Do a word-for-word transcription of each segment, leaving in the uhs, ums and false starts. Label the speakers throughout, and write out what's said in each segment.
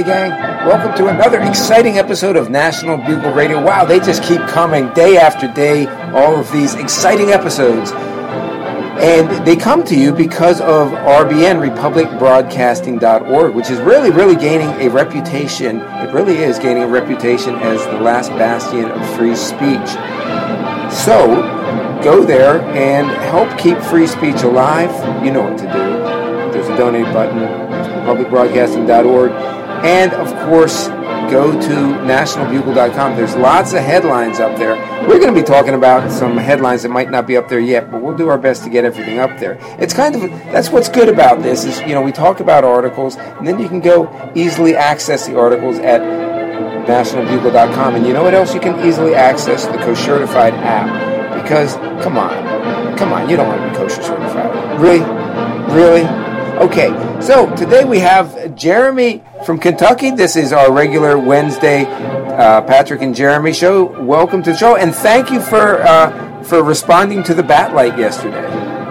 Speaker 1: Hey gang, welcome to another exciting episode of National Bugle Radio. Wow, they just keep coming day after day, all of these exciting episodes. And they come to you because of R B N, Republic Broadcasting dot org, which is really, really gaining a reputation. It really is gaining a reputation as the last bastion of free speech. So, go there and help keep free speech alive. You know what to do. There's a donate button, Republic Broadcasting dot org. And, of course, go to National Bugle dot com. There's lots of headlines up there. We're going to be talking about some headlines that might not be up there yet, but we'll do our best to get everything up there. It's kind of, that's what's good about this, is, you know, we talk about articles, and then you can go easily access the articles at National Bugle dot com. And you know what else you can easily access? The Kosher-tified app. Because, come on, come on, you don't want to be kosher certified. Really? Really? Okay, so today we have Jeremy from Kentucky. This is our regular Wednesday uh, Patrick and Jeremy show. Welcome to the show, and thank you for uh, for responding to the Bat Light yesterday.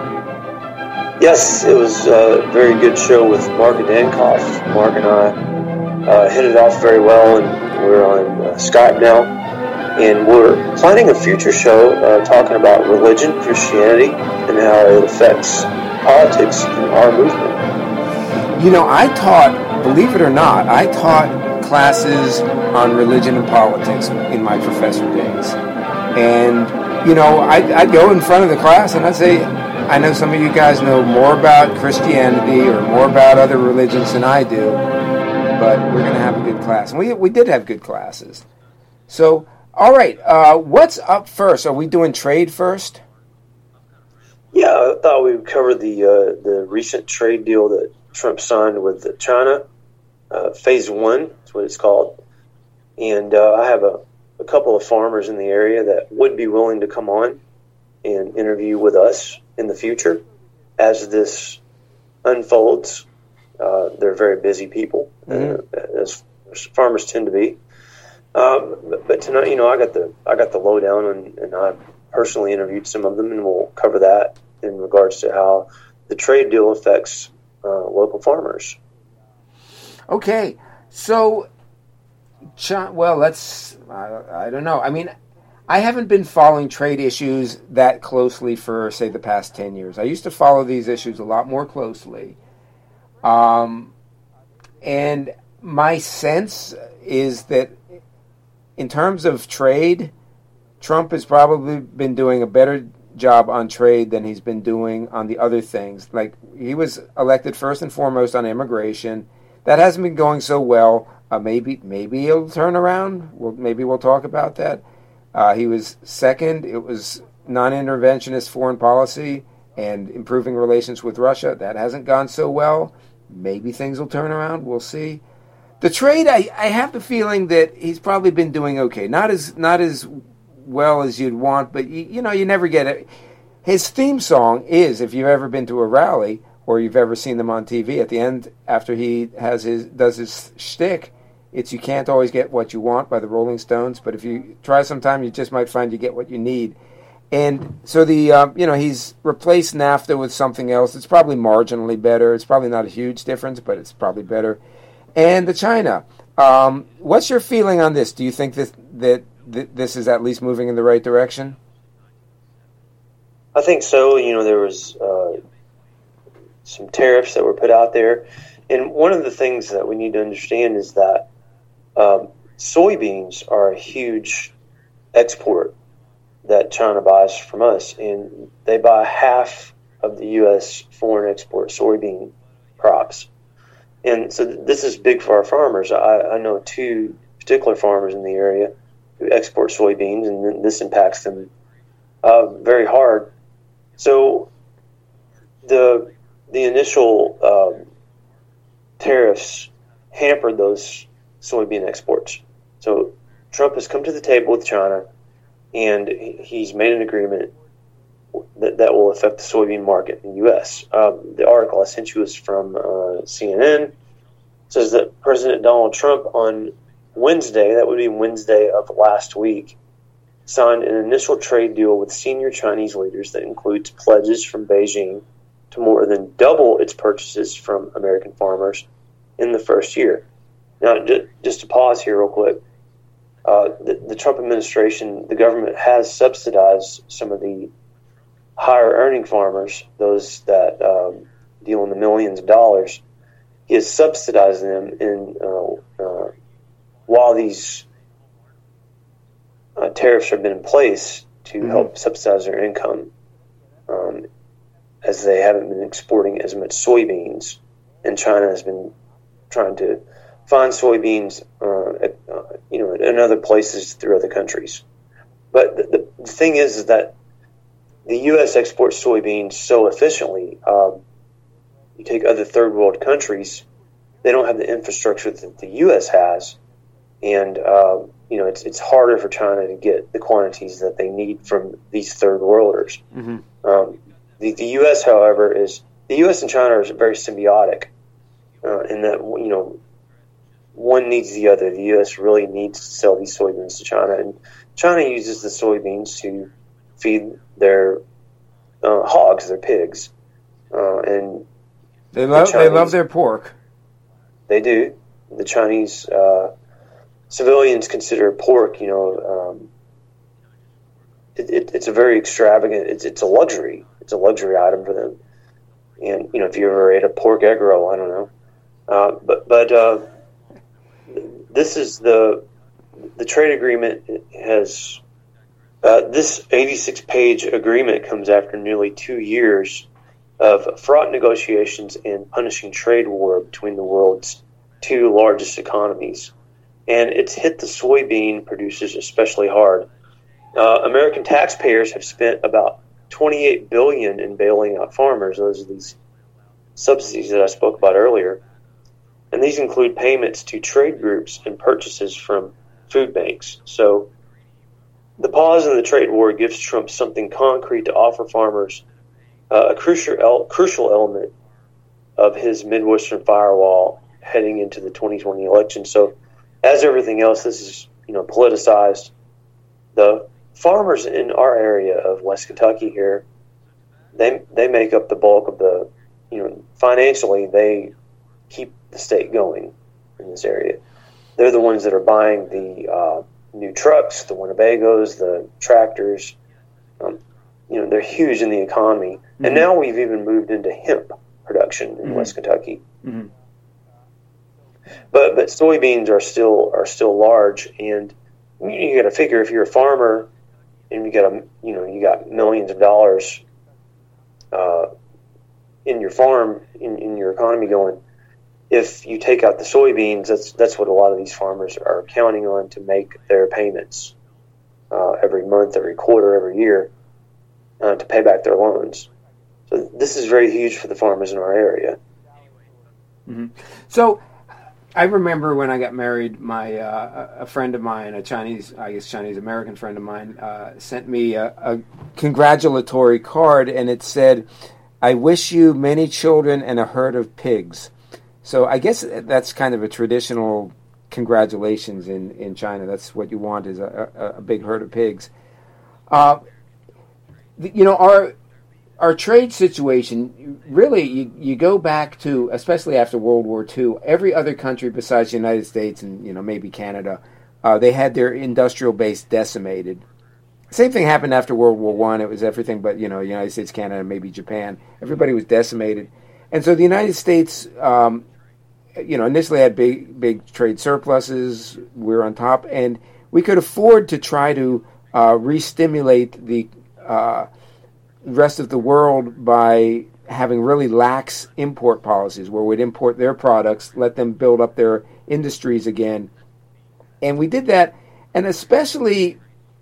Speaker 2: Yes, it was a very good show with Mark Dankoff. Mark and I uh, hit it off very well, and we're on uh, Skype now. And we're planning a future show uh, talking about religion, Christianity, and how it affects politics in our movement.
Speaker 1: You know, I taught, believe it or not, I taught classes on religion and politics in my professor days. And, you know, I'd, I'd go in front of the class and I'd say, I know some of you guys know more about Christianity or more about other religions than I do, but we're going to have a good class. And we we did have good classes. So, all right, uh, what's up first? Are we doing trade first?
Speaker 2: Yeah, I thought we would cover the uh, the recent trade deal that Trump signed with China, uh, Phase One is what it's called. And uh, I have a, a couple of farmers in the area that would be willing to come on and interview with us in the future as this unfolds. Uh, they're very busy people, mm-hmm. uh, as, as farmers tend to be. Um, but, but tonight, you know, I got the I got the lowdown, and, and I personally interviewed some of them, and we'll cover that in regards to how the trade deal affects uh, local farmers.
Speaker 1: Okay, so, well, let's, I, I don't know. I mean, I haven't been following trade issues that closely for, say, the past ten years. I used to follow these issues a lot more closely. Um, and my sense is that in terms of trade, Trump has probably been doing a better job on trade than he's been doing on the other things. Like, he was elected first and foremost on immigration. That hasn't been going so well. Uh, maybe maybe he'll turn around. We'll, maybe we'll talk about that. Uh, he was second. It was non-interventionist foreign policy and improving relations with Russia. That hasn't gone so well. Maybe things will turn around. We'll see. The trade, I, I have the feeling that he's probably been doing okay. Not as not as well as you'd want, but you, you know, you never get it. His theme song is, if you've ever been to a rally or you've ever seen them on T V, at the end, after he has his does his shtick, it's "You Can't Always Get What You Want" by the Rolling Stones, but if you try sometime, you just might find you get what you need. And so the um, you know, he's replaced NAFTA with something else. It's probably marginally better. It's probably not a huge difference, but it's probably better. And the China, um, what's your feeling on this? Do you think that that this is at least moving in the right direction?
Speaker 2: I think so. You know, there was uh, some tariffs that were put out there. And one of the things that we need to understand is that um, soybeans are a huge export that China buys from us. And they buy half of the U S foreign export soybean crops. And so this is big for our farmers. I, I know two particular farmers in the area who export soybeans, and this impacts them uh, very hard. So the the initial um, tariffs hampered those soybean exports. So Trump has come to the table with China, and he's made an agreement that, that will affect the soybean market in the U S. Um, the article I sent you is from uh, C N N. It says that President Donald Trump on Wednesday, that would be Wednesday of last week, signed an initial trade deal with senior Chinese leaders that includes pledges from Beijing to more than double its purchases from American farmers in the first year. Now, j- just to pause here real quick, uh, the, the Trump administration, the government has subsidized some of the higher earning farmers, those that um, deal in the millions of dollars. He has subsidized them in uh, uh, while these uh, tariffs have been in place to mm-hmm. help subsidize their income, um, as they haven't been exporting as much soybeans, and China has been trying to find soybeans, uh, at, uh, you know, in other places through other countries. But the, the thing is, is that the U S exports soybeans so efficiently. Um, you take other third world countries, they don't have the infrastructure that the U S has, and uh, you know, it's it's harder for China to get the quantities that they need from these third worlders. Mm-hmm. Um, the, the U S, however, is the U S and China are very symbiotic uh, in that, you know, one needs the other. The U S really needs to sell these soybeans to China, and China uses the soybeans to feed their uh, hogs, their pigs, uh, and
Speaker 1: they love the Chinese, they love their pork.
Speaker 2: They do. The Chinese uh, civilians consider pork, you know, um, it, it, it's a very extravagant. It's it's a luxury. It's a luxury item for them. And you know, if you ever ate a pork egg roll, I don't know, uh, but but. Uh, This is the the trade agreement has uh, this eighty-six page agreement comes after nearly two years of fraught negotiations and punishing trade war between the world's two largest economies, and it's hit the soybean producers especially hard. Uh, American taxpayers have spent about twenty-eight billion dollars in bailing out farmers. Those are these subsidies that I spoke about earlier. And these include payments to trade groups and purchases from food banks. So the pause in the trade war gives Trump something concrete to offer farmers, uh, a crucial crucial element of his Midwestern firewall heading into the twenty twenty election. So as everything else, this is, you know, politicized. The farmers in our area of West Kentucky here, they they make up the bulk of the, you know, financially they keep the state going in this area. They're the ones that are buying the uh, new trucks, the Winnebagos, the tractors. Um, you know, they're huge in the economy. Mm-hmm. And now we've even moved into hemp production in mm-hmm. West Kentucky. Mm-hmm. But but soybeans are still are still large, and you, you got to figure if you're a farmer and you got a you know you got millions of dollars uh, in your farm in, in your economy going. If you take out the soybeans, that's that's what a lot of these farmers are counting on to make their payments uh, every month, every quarter, every year uh, to pay back their loans. So this is very huge for the farmers in our area.
Speaker 1: Mm-hmm. So I remember when I got married, my uh, a friend of mine, a Chinese, I guess Chinese American friend of mine, uh, sent me a, a congratulatory card, and it said, "I wish you many children and a herd of pigs." So I guess that's kind of a traditional congratulations in, in China. That's what you want is a, a, a big herd of pigs. Uh, you know, our our trade situation, really, you, you go back to, especially after World War Two, every other country besides the United States and, you know, maybe Canada, uh, they had their industrial base decimated. Same thing happened after World War One. It was everything but, you know, United States, Canada, maybe Japan. Everybody was decimated. And so the United States, um, you know, initially had big, big trade surpluses. We were on top, and we could afford to try to uh, re-stimulate the uh, rest of the world by having really lax import policies, where we'd import their products, let them build up their industries again, and we did that. And especially,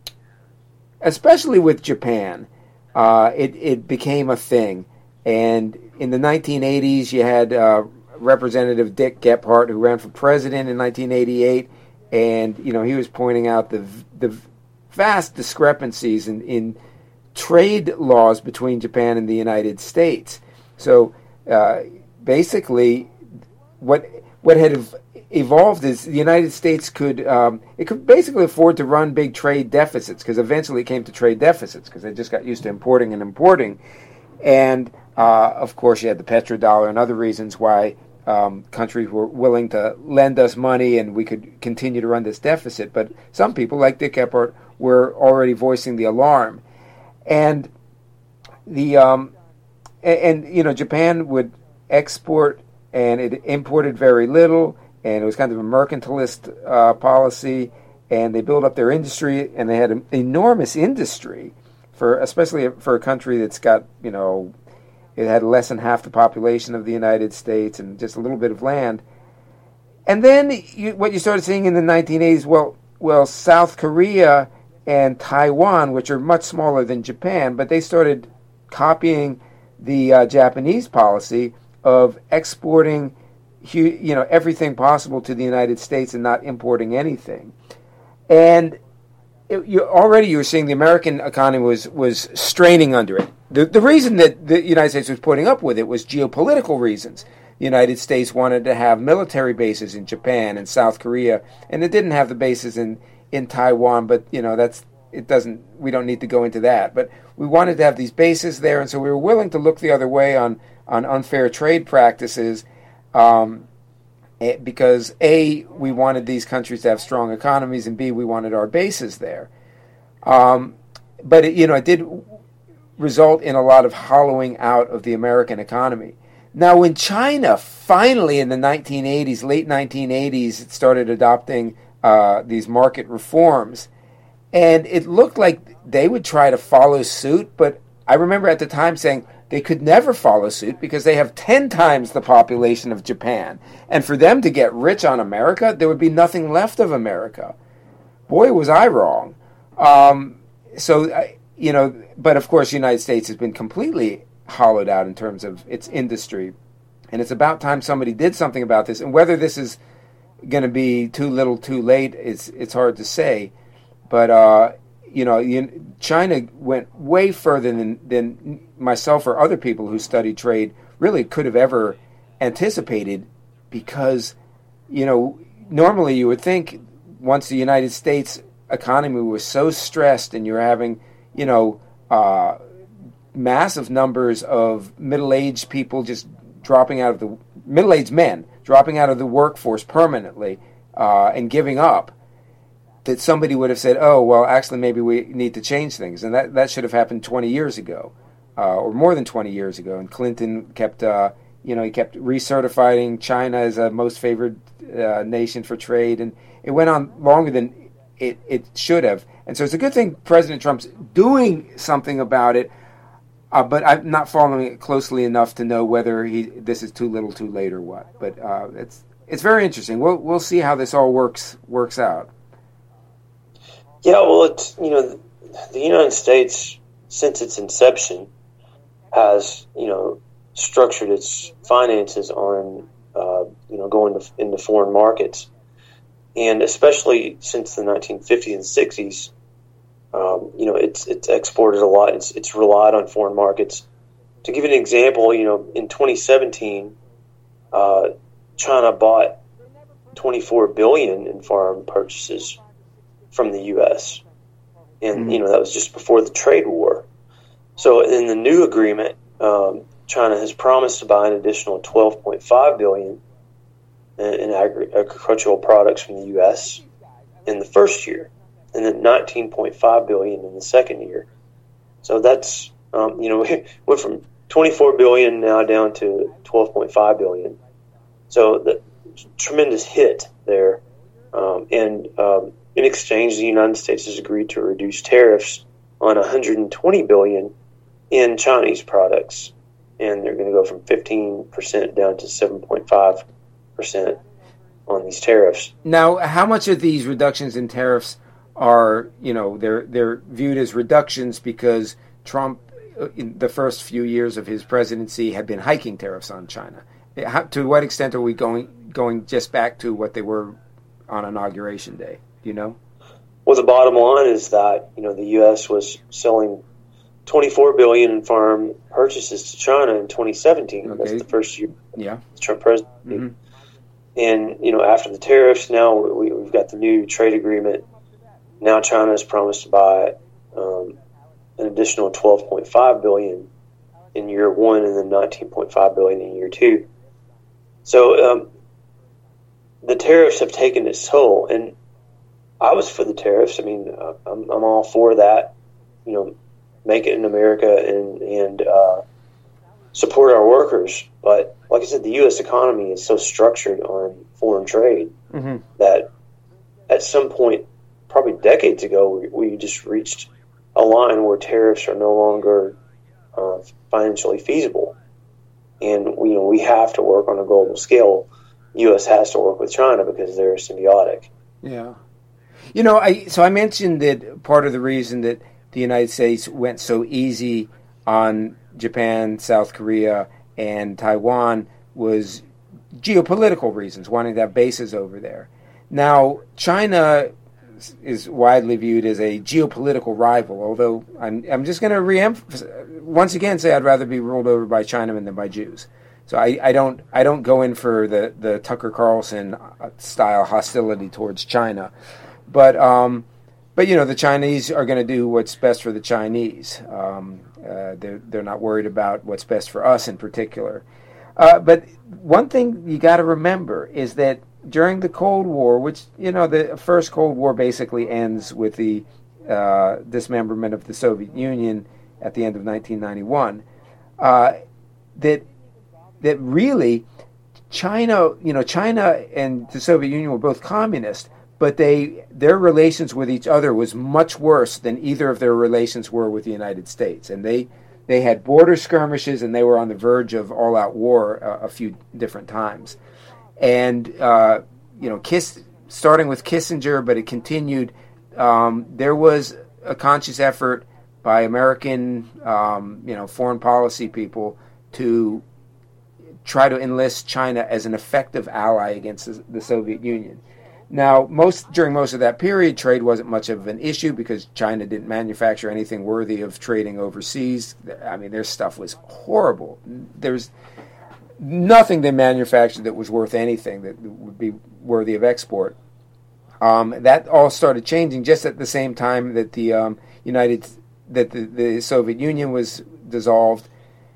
Speaker 1: especially with Japan, uh, it it became a thing. And in the nineteen eighties, you had uh, Representative Dick Gephardt, who ran for president in nineteen eighty-eight, and you know he was pointing out the the vast discrepancies in, in trade laws between Japan and the United States. So uh, basically, what what had ev- evolved is the United States could um, it could basically afford to run big trade deficits, because eventually it came to trade deficits because they just got used to importing and importing, and uh, of course you had the petrodollar and other reasons why um, countries were willing to lend us money and we could continue to run this deficit. But some people, like Dick Gephardt, were already voicing the alarm. And the um, and, and you know, Japan would export and it imported very little, and it was kind of a mercantilist uh, policy. And they built up their industry, and they had an enormous industry for, especially for a country that's got, you know, it had less than half the population of the United States and just a little bit of land. And then you, what you started seeing in the nineteen eighties, well, well, South Korea and Taiwan, which are much smaller than Japan, but they started copying the uh, Japanese policy of exporting, you know, everything possible to the United States and not importing anything. And it, you already you were seeing the American economy was, was straining under it. The, the reason that the United States was putting up with it was geopolitical reasons. The United States wanted to have military bases in Japan and South Korea, and it didn't have the bases in, in Taiwan, but, you know, that's it doesn't we don't need to go into that. But we wanted to have these bases there, and so we were willing to look the other way on, on unfair trade practices. Um, Because A, we wanted these countries to have strong economies, and B, we wanted our bases there. Um, but it, you know, it did result in a lot of hollowing out of the American economy. Now, when China finally, in the nineteen eighties, late nineteen eighties, it started adopting uh, these market reforms, and it looked like they would try to follow suit. But I remember at the time saying, they could never follow suit because they have ten times the population of Japan. And for them to get rich on America, there would be nothing left of America. Boy, was I wrong. Um, so, you know, but of course, the United States has been completely hollowed out in terms of its industry. And it's about time somebody did something about this. And whether this is going to be too little, too late, it's, it's hard to say. But, uh, you know, China went way further than, than myself or other people who study trade really could have ever anticipated, because, you know, normally you would think once the United States economy was so stressed and you're having, you know, uh, massive numbers of middle-aged people just dropping out of the, middle-aged men dropping out of the workforce permanently uh, and giving up, that somebody would have said, oh, well, actually, maybe we need to change things. And that, that should have happened twenty years ago, uh, or more than twenty years ago. And Clinton kept, uh, you know, he kept recertifying China as a most favored uh, nation for trade. And it went on longer than it, it should have. And so it's a good thing President Trump's doing something about it, uh, but I'm not following it closely enough to know whether he this is too little too late or what. But uh, it's it's very interesting. We'll we'll see how this all works works out.
Speaker 2: Yeah, well, it's, you know, the United States, since its inception, has, you know, structured its finances on, uh, you know, going to, into foreign markets. And especially since the nineteen fifties and sixties, um, you know, it's it's exported a lot. It's it's relied on foreign markets. To give you an example, you know, in twenty seventeen, uh, China bought twenty-four billion dollars in foreign purchases from the U S, and mm-hmm. you know that was just before the trade war. So in the new agreement, um, China has promised to buy an additional twelve point five billion dollars in, in agri- agricultural products from the U S in the first year, and then nineteen point five billion dollars in the second year. So that's um, you know we went from twenty-four billion dollars now down to twelve point five billion dollars. So the tremendous hit there, um, and um, in exchange, the United States has agreed to reduce tariffs on one hundred twenty billion dollars in Chinese products, and they're going to go from fifteen percent down to seven point five percent on these tariffs.
Speaker 1: Now, how much of these reductions in tariffs are, you know, they're they're viewed as reductions because Trump, in the first few years of his presidency, had been hiking tariffs on China? How, to what extent are we going going just back to what they were on Inauguration Day? Do you know?
Speaker 2: Well, the bottom line is that, you know, the U S was selling twenty-four billion dollars in farm purchases to China in twenty seventeen. Okay. That's the first year
Speaker 1: yeah.
Speaker 2: of the Trump presidency.
Speaker 1: Mm-hmm.
Speaker 2: And, you know, after the tariffs, now we, we've got the new trade agreement. Now China has promised to buy um, an additional twelve point five billion dollars in year one and then nineteen point five billion dollars in year two. So um, the tariffs have taken its toll, and I was for the tariffs. I mean, uh, I'm, I'm all for that. You know, make it in America and and uh, support our workers. But like I said, the U S economy is so structured on foreign trade mm-hmm. that at some point, probably decades ago, we, we just reached a line where tariffs are no longer uh, financially feasible, and we you know we have to work on a global scale. U S has to work with China because they're symbiotic.
Speaker 1: Yeah, you know, I so I mentioned that part of the reason that the United States went so easy on Japan, South Korea, and Taiwan was geopolitical reasons, wanting to have bases over there. Now, China is widely viewed as a geopolitical rival, although I'm I'm just going to re-emphasize, once again say I'd rather be ruled over by Chinamen than by Jews. So I, I don't I don't go in for the, the Tucker Carlson style hostility towards China. But um, But, you know, the Chinese are going to do what's best for the Chinese. Um, uh, they're, they're not worried about what's best for us in particular. Uh, but one thing you got to remember is that during the Cold War, which, you know, the first Cold War basically ends with the uh, dismemberment of the Soviet Union at the end of nineteen ninety-one, uh, that that really China, you know, China and the Soviet Union were both communist, but they their relations with each other was much worse than either of their relations were with the United States. And they they had border skirmishes, and they were on the verge of all-out war uh, a few different times. And, uh, you know, Kiss, starting with Kissinger, but it continued, um, there was a conscious effort by American, um, you know, foreign policy people to try to enlist China as an effective ally against the, the Soviet Union. Now, most during most of that period, trade wasn't much of an issue because China didn't manufacture anything worthy of trading overseas. I mean, their stuff was horrible. There's nothing they manufactured that was worth anything that would be worthy of export. Um, that all started changing just at the same time that the um, United that the, the Soviet Union was dissolved.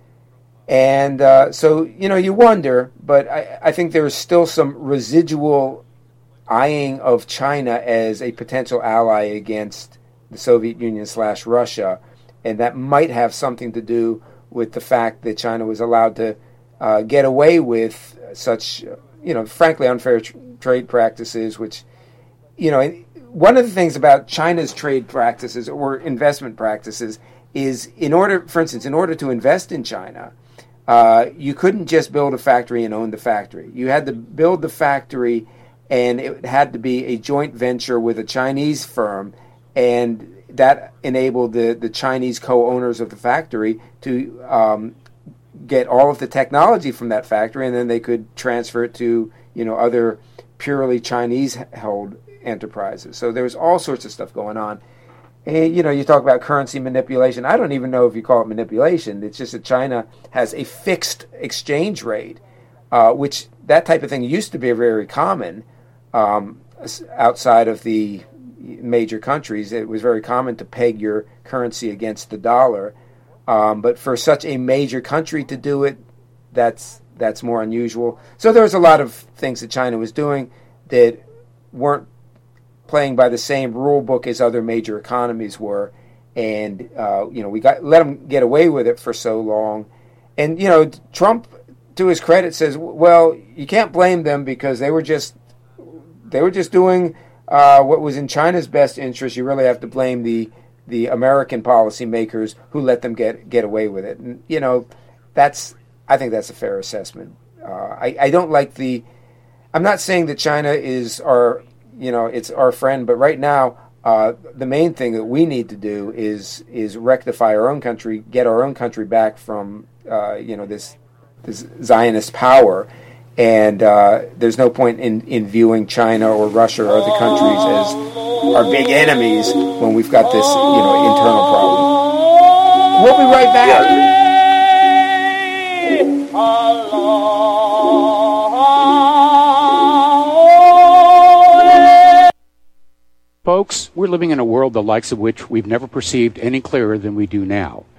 Speaker 1: And uh, so, you know, you wonder, but I, I think there is still some residual eyeing of China as a potential ally against the Soviet Union slash Russia, and that might have something to do with the fact that China was allowed to uh, get away with such, you know, frankly unfair tr- trade practices, which, you know, one of the things about China's trade practices or investment practices is in order, for instance, in order to invest in China, uh, you couldn't just build a factory and own the factory. You had to build the factory, and it had to be a joint venture with a Chinese firm, and that enabled the, the Chinese co-owners of the factory to um, get all of the technology from that factory, and then they could transfer it to, you know, other purely Chinese-held enterprises. So there was all sorts of stuff going on. And, you know, you talk about currency manipulation. I don't even know if you call it manipulation. It's just that China has a fixed exchange rate, uh, which that type of thing used to be very common. Um, outside of the major countries, it was very common to peg your currency against the dollar. Um, but for such a major country to do it, that's that's more unusual. So there was a lot of things that China was doing that weren't playing by the same rule book as other major economies were, and uh, you know we got let them get away with it for so long. And you know, Trump, to his credit, says, well, you can't blame them because they were just They were just doing uh, what was in China's best interest. You really have to blame the the American policymakers who let them get get away with it. And you know, that's I think that's a fair assessment. Uh, I I don't like the. I'm not saying that China is our you know it's our friend, but right now uh, the main thing that we need to do is is rectify our own country, get our own country back from uh, you know this this Zionist power. And uh, there's no point in, in viewing China or Russia or other countries as our big enemies when we've got this, you know, internal problem. We'll be right back.
Speaker 3: Folks, we're living in a world the likes of which we've never perceived any clearer than we do now.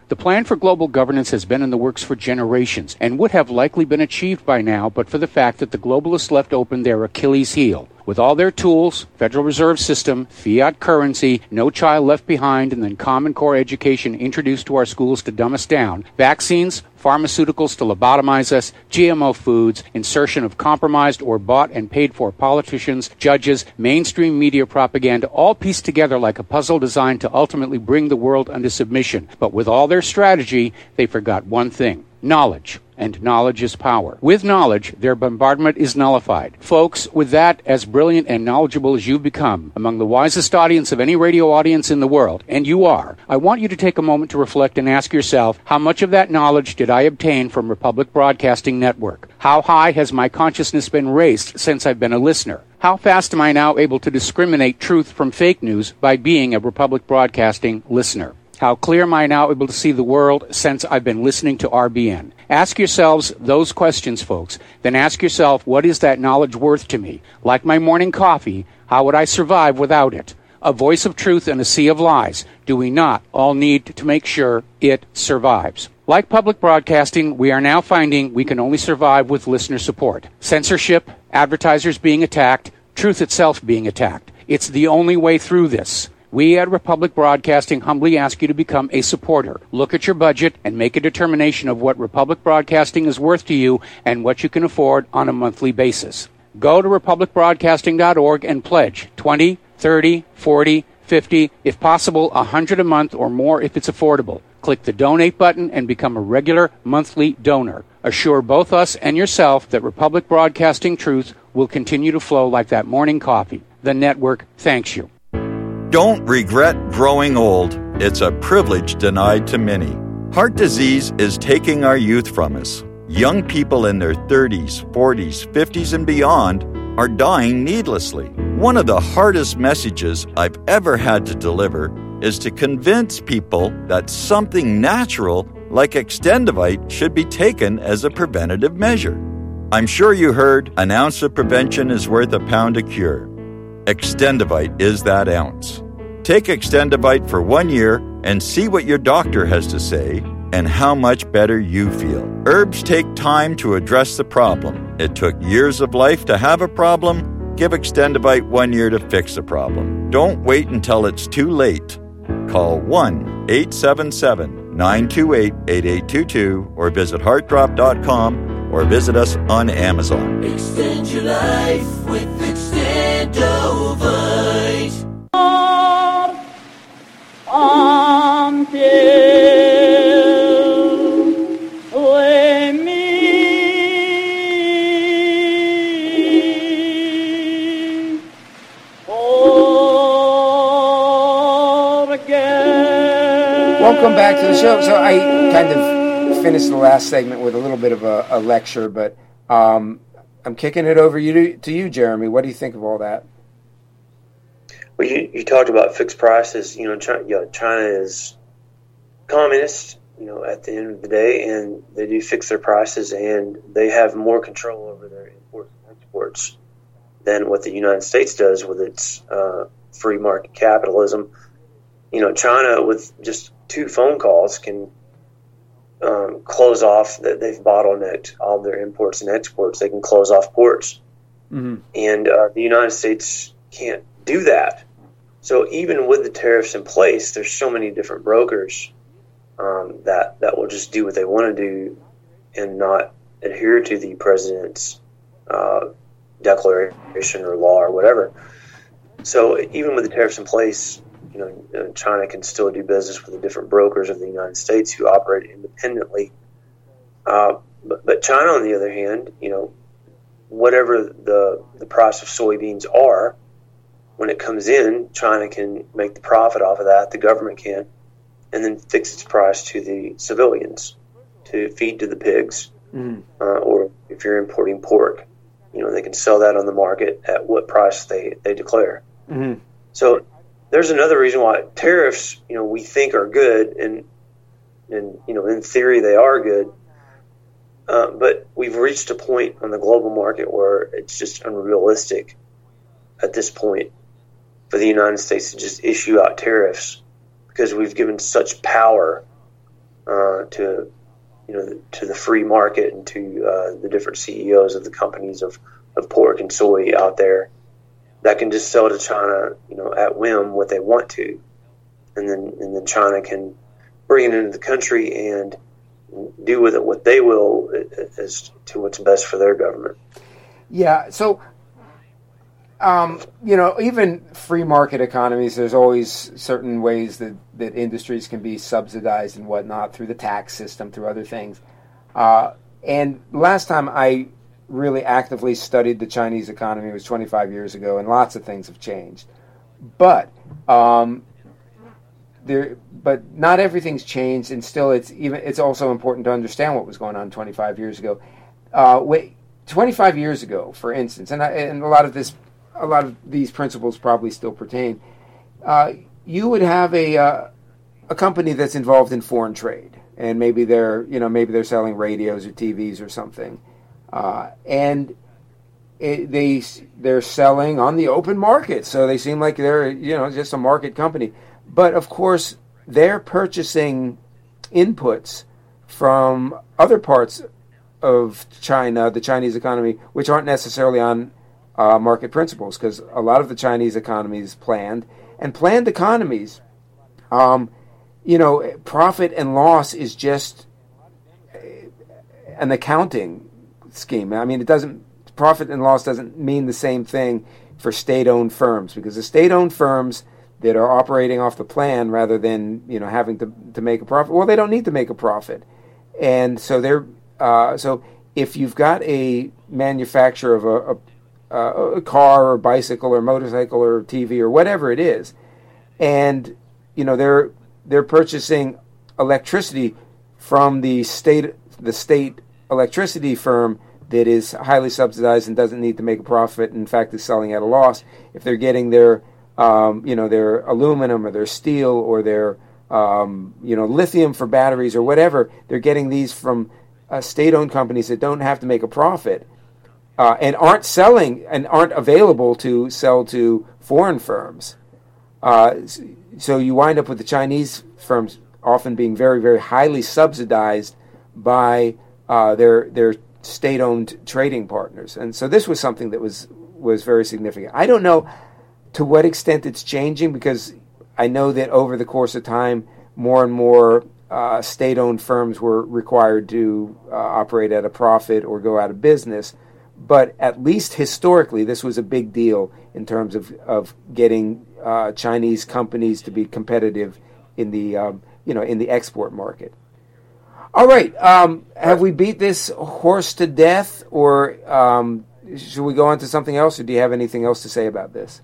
Speaker 3: The plan for global governance has been in the works for generations and would have likely been achieved by now but for the fact that the globalists left open their Achilles heel. With all their tools, Federal Reserve System, fiat currency, no child left behind, and then Common Core education introduced to our schools to dumb us down, vaccines, pharmaceuticals to lobotomize us, G M O foods, insertion of compromised or bought and paid for politicians, judges, mainstream media propaganda, all pieced together like a puzzle designed to ultimately bring the world under submission. But with all their strategy, they forgot one thing: knowledge. And knowledge is power. With knowledge, their bombardment is nullified. Folks, with that, as brilliant and knowledgeable as you've become, among the wisest audience of any radio audience in the world, and you are, I want you to take a moment to reflect and ask yourself, how much of that knowledge did I obtain from Republic Broadcasting Network? How high has my consciousness been raised since I've been a listener? How fast am I now able to discriminate truth from fake news by being a Republic Broadcasting listener? How clear am I now able to see the world since I've been listening to R B N? Ask yourselves those questions, folks. Then ask yourself, what is that knowledge worth to me? Like my morning coffee, how would I survive without it? A voice of truth in a sea of lies. Do we not all need to make sure it survives? Like public broadcasting, we are now finding we can only survive with listener support. Censorship, advertisers being attacked, truth itself being attacked. It's the only way through this. We at Republic Broadcasting humbly ask you to become a supporter. Look at your budget and make a determination of what Republic Broadcasting is worth to you and what you can afford on a monthly basis. Go to republic broadcasting dot org and pledge twenty, thirty, forty, fifty, if possible one hundred a month or more if it's affordable. Click the donate button and become a regular monthly donor. Assure both us and yourself that Republic Broadcasting truth will continue to flow like that morning coffee. The network thanks you.
Speaker 4: Don't regret growing old. It's a privilege denied to many. Heart disease is taking our youth from us. Young people in their thirties, forties, fifties, and beyond are dying needlessly. One of the hardest messages I've ever had to deliver is to convince people that something natural like Extendivite should be taken as a preventative measure. I'm sure you heard an ounce of prevention is worth a pound of cure. Extendivite is that ounce. Take Extendivite for one year and see what your doctor has to say and how much better you feel. Herbs take time to address the problem. It took years of life to have a problem. Give Extendivite one year to fix the problem. Don't wait until it's too late. Call one eight seven seven, nine two eight, eight eight two two or visit heart drop dot com or visit us on Amazon.
Speaker 5: Extend your life with Extendovite. Until we meet again.
Speaker 1: Welcome back to the show. So I kind of finished the last segment with a little bit of a, a lecture, but um, I'm kicking it over you to, to you, Jeremy. What do you think of all that?
Speaker 2: Well, you, you talked about fixed prices. You know, China, you know, China is communist, you know, at the end of the day, and they do fix their prices, and they have more control over their imports and exports than what the United States does with its uh, free market capitalism. You know, China, with just two phone calls, can um, close off that they've bottlenecked all their imports and exports. They can close off ports, mm-hmm. and uh, the United States can't do that. So even with the tariffs in place, there's so many different brokers um, that that will just do what they want to do and not adhere to the president's uh, declaration or law or whatever. So even with the tariffs in place, you know, China can still do business with the different brokers of the United States who operate independently. Uh, but, but China, on the other hand, you know, whatever the the price of soybeans are, when it comes in, China can make the profit off of that, the government can, and then fix its price to the civilians to feed to the pigs. Mm-hmm. Uh, or if you're importing pork, you know, they can sell that on the market at what price they, they declare. Mm-hmm. So there's another reason why tariffs, you know, we think are good, and, and you know, in theory they are good, uh, but we've reached a point on the global market where it's just unrealistic at this point for the United States to just issue out tariffs, because we've given such power uh, to you know to the free market and to uh, the different C E Os of the companies of, of pork and soy out there that can just sell to China, you know, at whim what they want to, and then and then China can bring it into the country and do with it what they will as to what's best for their government.
Speaker 1: Yeah, so, um, you know, even free market economies, there's always certain ways that, that industries can be subsidized and whatnot through the tax system, through other things. Uh, and last time I really actively studied the Chinese economy was twenty-five years ago, and lots of things have changed. But um, there, but not everything's changed, and still, it's even. It's also important to understand what was going on twenty-five years ago. Uh, wait, twenty-five years ago, for instance, and I, and a lot of this, a lot of these principles probably still pertain. Uh, you would have a uh, a company that's involved in foreign trade, and maybe they're you know maybe they're selling radios or T Vs or something, uh, and it, they they're selling on the open market, so they seem like they're you know just a market company. But of course, they're purchasing inputs from other parts of China, the Chinese economy, which aren't necessarily on uh, market principles, because a lot of the Chinese economy is planned, and planned economies, um, you know, profit and loss is just an accounting scheme. I mean, it doesn't profit and loss doesn't mean the same thing for state-owned firms, because the state-owned firms that are operating off the plan rather than you know having to to make a profit. Well, they don't need to make a profit, and so they're uh, so if you've got a manufacturer of a, a, a car or bicycle or motorcycle or T V or whatever it is, and you know they're they're purchasing electricity from the state the state electricity firm that is highly subsidized and doesn't need to make a profit. In fact, is selling at a loss. If they're getting their Um, you know, their aluminum or their steel or their, um, you know, lithium for batteries or whatever, they're getting these from uh, state-owned companies that don't have to make a profit uh, and aren't selling and aren't available to sell to foreign firms. Uh, so you wind up with the Chinese firms often being very, very highly subsidized by uh, their their state-owned trading partners. And so this was something that was was very significant. I don't know to what extent it's changing, because I know that over the course of time, more and more uh, state-owned firms were required to uh, operate at a profit or go out of business. But at least historically, this was a big deal in terms of, of getting uh, Chinese companies to be competitive in the um, you know in the export market. All right, um, have we beat this horse to death, or um, should we go on to something else, or do you have anything else to say about this?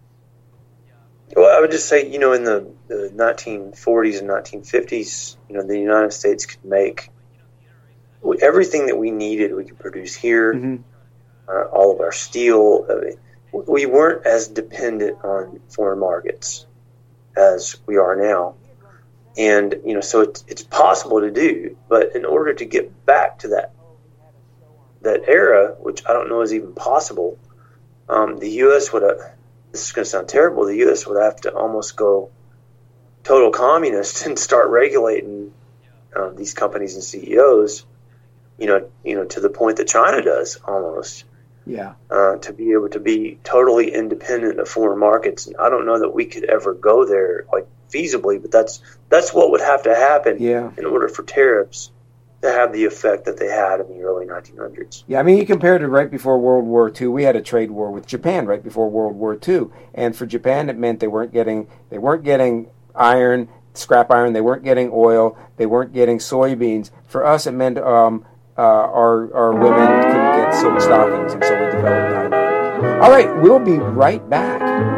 Speaker 2: Well, I would just say, you know, in the, the nineteen forties and nineteen fifties, you know, the United States could make everything that we needed. We could produce here, mm-hmm. uh, all of our steel. I mean, we weren't as dependent on foreign markets as we are now. And, you know, so it's, it's possible to do. But in order to get back to that that era, which I don't know is even possible, um, the U S would have... This is going to sound terrible. The U S would have to almost go total communist and start regulating uh, these companies and C E Os, you know, you know, to the point that China does almost.
Speaker 1: Yeah.
Speaker 2: Uh, to be able to be totally independent of foreign markets, and I don't know that we could ever go there like feasibly, but that's that's what would have to happen
Speaker 1: yeah.
Speaker 2: in order for tariffs to have the effect that they had in the early nineteen hundreds.
Speaker 1: Yeah, I mean, you compared it right before World War Two. We had a trade war with Japan right before World War Two, and for Japan, it meant they weren't getting they weren't getting iron, scrap iron. They weren't getting oil. They weren't getting soybeans. For us, it meant um, uh, our our women couldn't get silk stockings, and so we developed nylon. All right, we'll be right back.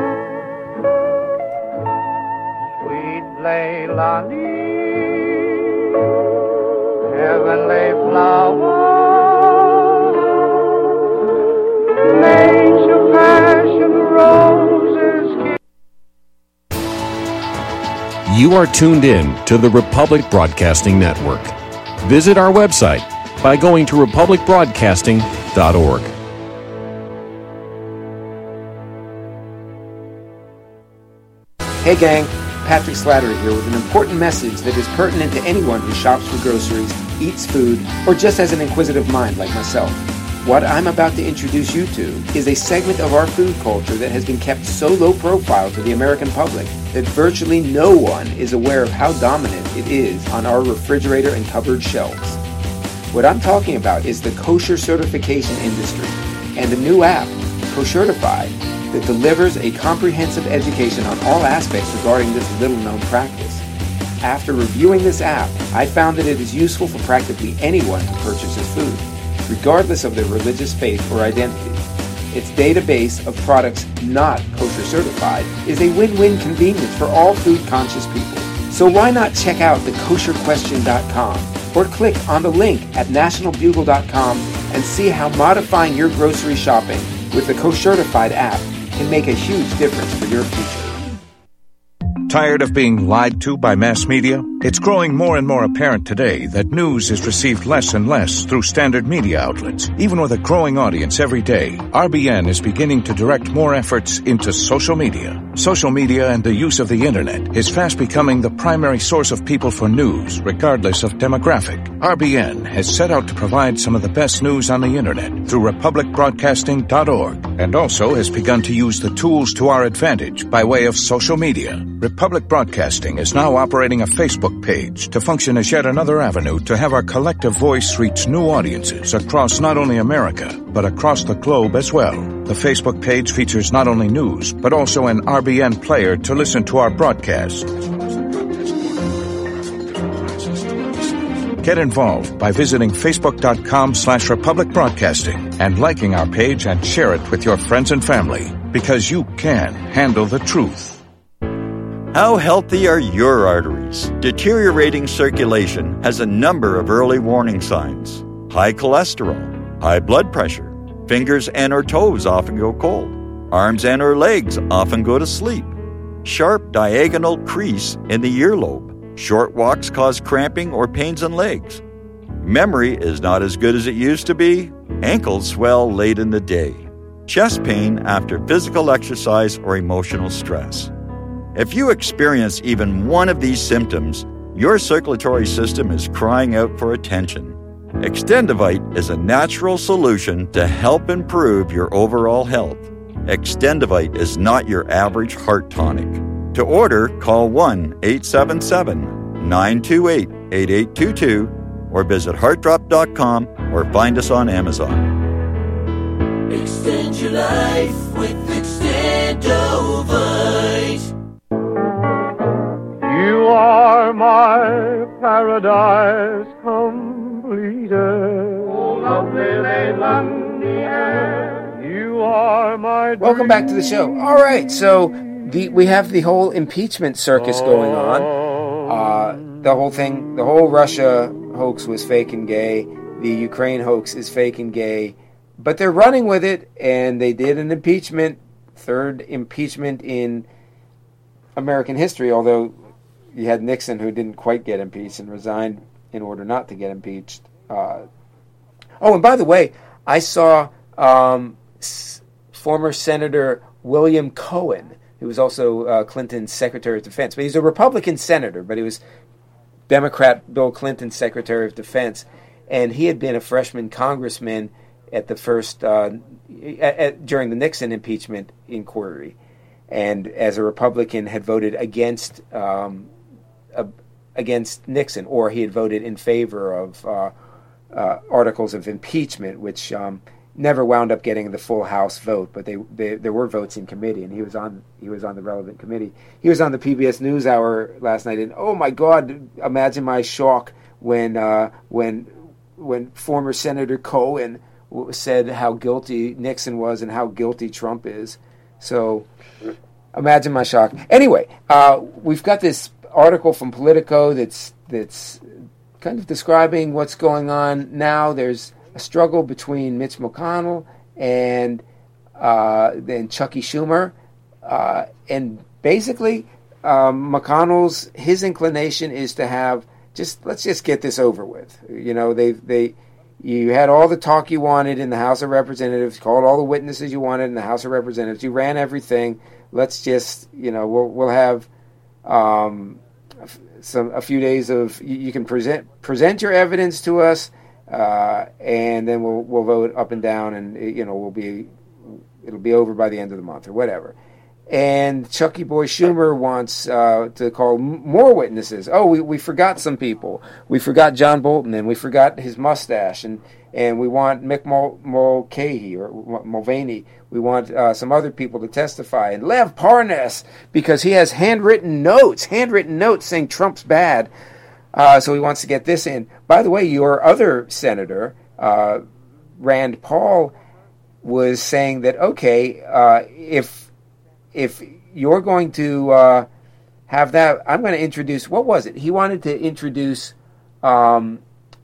Speaker 6: Sweet Leilani, heavenly flower, nature passion roses.
Speaker 7: You are tuned in to the Republic Broadcasting Network. Visit our website by going to republic broadcasting dot org.
Speaker 1: Hey gang, Patrick Slattery here with an important message that is pertinent to anyone who shops for groceries, eats food, or just has an inquisitive mind like myself. What I'm about to introduce you to is a segment of our food culture that has been kept so low profile to the American public that virtually no one is aware of how dominant it is on our refrigerator and cupboard shelves. What I'm talking about is the kosher certification industry and a new app, Koshertified, that delivers a comprehensive education on all aspects regarding this little-known practice. After reviewing this app, I found that it is useful for practically anyone who purchases food, regardless of their religious faith or identity. Its database of products not kosher certified is a win-win convenience for all food-conscious people. So why not check out the kosher question dot com or click on the link at national bugle dot com and see how modifying your grocery shopping with the Koshertified app can make a huge difference for your future.
Speaker 8: Tired of being lied to by mass media? It's growing more and more apparent today that news is received less and less through standard media outlets. Even with a growing audience every day, R B N is beginning to direct more efforts into social media. Social media and the use of the internet is fast becoming the primary source of people for news, regardless of demographic. R B N has set out to provide some of the best news on the internet through republic broadcasting dot org, and also has begun to use the tools to our advantage by way of social media. Republic Broadcasting is now operating a Facebook page to function as yet another avenue to have our collective voice reach new audiences across not only America, but across the globe as well. The Facebook page features not only news, but also an R B N player to listen to our broadcast. Get involved by visiting facebook.com slash Republic Broadcasting and liking our page and share it with your friends and family, because you can handle the truth.
Speaker 4: How healthy are your arteries? Deteriorating circulation has a number of early warning signs. High cholesterol, high blood pressure, fingers and or toes often go cold, arms and or legs often go to sleep, sharp diagonal crease in the earlobe, short walks cause cramping or pains in legs, memory is not as good as it used to be, ankles swell late in the day, chest pain after physical exercise or emotional stress. If you experience even one of these symptoms, your circulatory system is crying out for attention. Extendivite is a natural solution to help improve your overall health. Extendivite is not your average heart tonic. To order, call one eight seven seven, nine two eight, eight eight two two or visit heart drop dot com or find us on Amazon.
Speaker 9: Extend your life with Extendovite.
Speaker 6: You are my paradise completed. Oh, lovely Leylandia. You are my.
Speaker 1: Welcome back to the show. All right, so the we have the whole impeachment circus going on. Uh, the whole thing, the whole Russia hoax was fake and gay. The Ukraine hoax is fake and gay. But they're running with it, and they did an impeachment, third impeachment in American history, although you had Nixon, who didn't quite get impeached and resigned in order not to get impeached. Uh, oh, and by the way, I saw um, s- former Senator William Cohen, who was also uh, Clinton's Secretary of Defense. But he's a Republican senator, but he was Democrat Bill Clinton's Secretary of Defense. And he had been a freshman congressman at the first, uh, at, at, during the Nixon impeachment inquiry. And as a Republican had voted against um, uh, against Nixon, or he had voted in favor of uh, uh, articles of impeachment, which um, never wound up getting the full House vote, but they, they there were votes in committee, and he was on he was on the relevant committee. He was on the P B S NewsHour last night, and oh my God, imagine my shock when uh, when when former Senator Cohen said how guilty Nixon was and how guilty Trump is. So imagine my shock. Anyway, uh, we've got this article from Politico that's that's kind of describing what's going on now. There's a struggle between Mitch McConnell and uh, then Chucky Schumer, uh, and basically um, McConnell's his inclination is to have just let's just get this over with. You know, they they. You had all the talk you wanted in the House of Representatives, called all the witnesses you wanted in the House of Representatives. You ran everything. Let's just, you know, we'll we'll have um, some a few days of you, you can present present your evidence to us, uh, and then we'll we'll vote up and down, and you know we'll be it'll be over by the end of the month or whatever. And Chucky Boy Schumer wants uh, to call m- more witnesses. Oh, we, we forgot some people. We forgot John Bolton, and we forgot his mustache, and, and we want Mick Mul- Mulcahy or Mulvaney. We want uh, some other people to testify. And Lev Parnas, because he has handwritten notes, handwritten notes saying Trump's bad. Uh, so he wants to get this in. By the way, your other senator, uh, Rand Paul, was saying that, okay, uh, if... If you're going to uh, have that, I'm going to introduce, what was it? He wanted to introduce, um,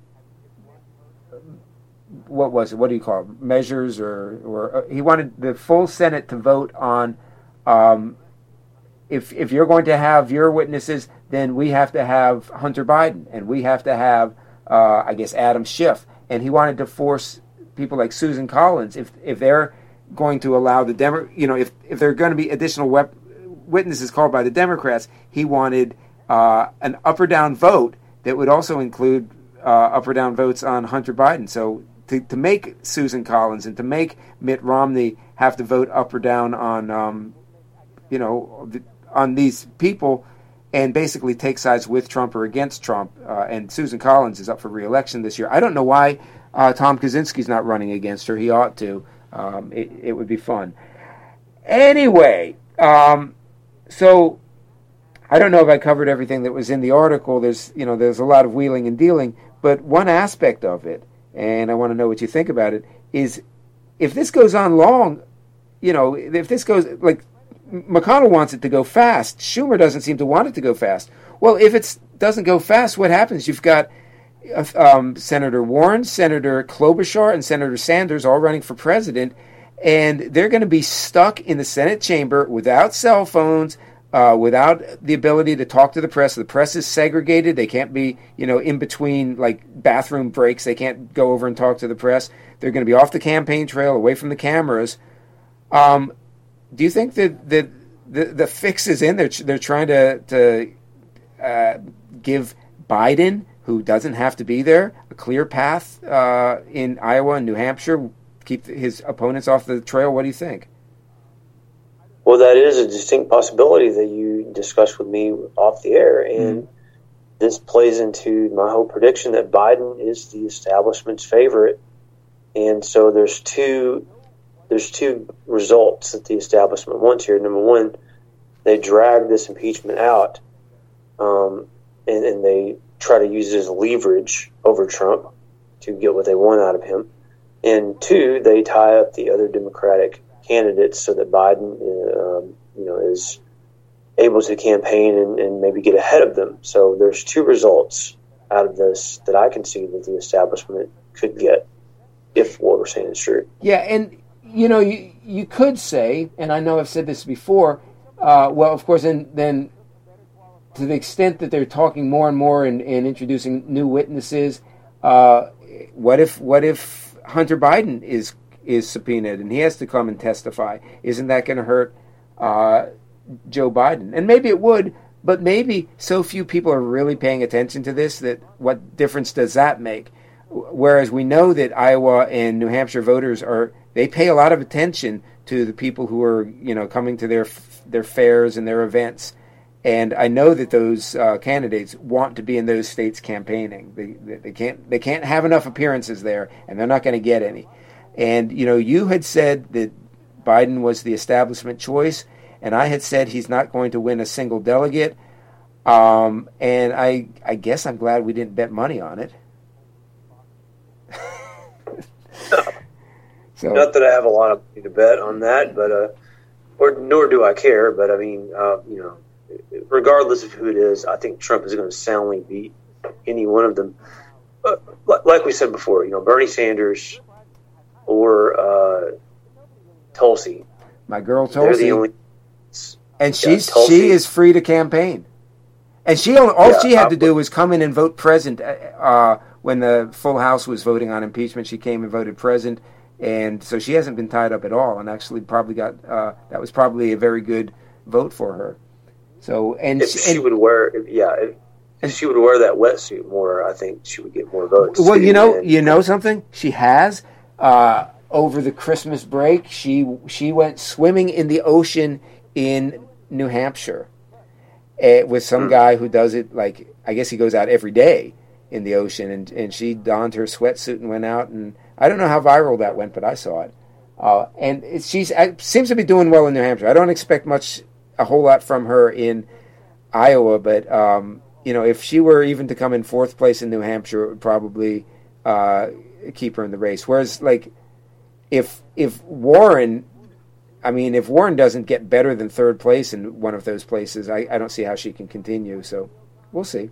Speaker 1: what was it? What do you call it? Measures or, or uh, he wanted the full Senate to vote on, um, if if you're going to have your witnesses, then we have to have Hunter Biden, and we have to have, uh, I guess, Adam Schiff. And he wanted to force people like Susan Collins, if if they're going to allow the Demo, you know, if if there are going to be additional wep- witnesses called by the Democrats, he wanted uh, an up or down vote that would also include uh, up or down votes on Hunter Biden. So to to make Susan Collins and to make Mitt Romney have to vote up or down on, um, you know, the, on these people, and basically take sides with Trump or against Trump. Uh, and Susan Collins is up for re-election this year. I don't know why uh, Tom Kaczynski's not running against her. He ought to. Um, it, it would be fun. Anyway, um, so I don't know if I covered everything that was in the article. There's, you know, there's a lot of wheeling and dealing, but one aspect of it, and I want to know what you think about it, is if this goes on long, you know, if this goes, like, McConnell wants it to go fast. Schumer doesn't seem to want it to go fast. Well, if it doesn't go fast, what happens? You've got Um, Senator Warren, Senator Klobuchar, and Senator Sanders all running for president, and they're going to be stuck in the Senate chamber without cell phones, uh, without the ability to talk to the press. The press is segregated. They can't be, you know, in between, like, bathroom breaks. They can't go over and talk to the press. They're going to be off the campaign trail, away from the cameras. Um, do you think that the, the, the fix is in? They're, they're trying to, to uh, give Biden, who doesn't have to be there, a clear path uh, in Iowa and New Hampshire, keep his opponents off the trail? What do you think?
Speaker 2: Well, that is a distinct possibility that you discussed with me off the air, and mm-hmm. this plays into my whole prediction that Biden is the establishment's favorite. And so there's two there's two results that the establishment wants here. Number one, they drag this impeachment out, um, and, and they try to use it as leverage over Trump to get what they want out of him. And two, they tie up the other Democratic candidates so that Biden, um, you know, is able to campaign and, and maybe get ahead of them. So there's two results out of this that I can see that the establishment could get if what we're saying is true.
Speaker 1: Yeah, and, you know, you, you could say, and I know I've said this before, uh, well, of course, then, then to the extent that they're talking more and more and, and introducing new witnesses, uh, what if what if Hunter Biden is is subpoenaed and he has to come and testify? Isn't that going to hurt uh, Joe Biden? And maybe it would, but maybe so few people are really paying attention to this that what difference does that make? Whereas we know that Iowa and New Hampshire voters are, they pay a lot of attention to the people who are, you know, coming to their their fairs and their events. And I know that those uh, candidates want to be in those states campaigning. They, they, they can't they can't have enough appearances there, and they're not going to get any. And, you know, you had said that Biden was the establishment choice, and I had said he's not going to win a single delegate. Um, and I I guess I'm glad we didn't bet money on it.
Speaker 2: So, not that I have a lot of money to bet on that, but uh, or nor do I care. But I mean, uh, you know, regardless of who it is, I think Trump is going to soundly beat any one of them. Uh, like we said before, you know, Bernie Sanders or uh, Tulsi.
Speaker 1: My girl Tulsi.
Speaker 2: They're the only,
Speaker 1: and she's yeah, she is free to campaign. And she all yeah, she had I, to do was come in and vote present. Uh, when the full House was voting on impeachment, she came and voted present. And so she hasn't been tied up at all, and actually probably got uh, that was probably a very good vote for her. So and
Speaker 2: if
Speaker 1: she,
Speaker 2: she
Speaker 1: and,
Speaker 2: would wear, if, yeah, if, if she would wear that wetsuit more, I think she would get more votes.
Speaker 1: Well, you know, you know something? She has. Uh, over the Christmas break, she she went swimming in the ocean in New Hampshire uh, with some mm. guy who does it, like, I guess he goes out every day in the ocean, and, and she donned her sweatsuit and went out, and I don't know how viral that went, but I saw it. Uh, and it, she's uh, seems to be doing well in New Hampshire. I don't expect much, a whole lot from her in Iowa, but, um, you know, if she were even to come in fourth place in New Hampshire, it would probably uh, keep her in the race. Whereas, like, if if Warren, I mean, if Warren doesn't get better than third place in one of those places, I, I don't see how she can continue. So we'll see.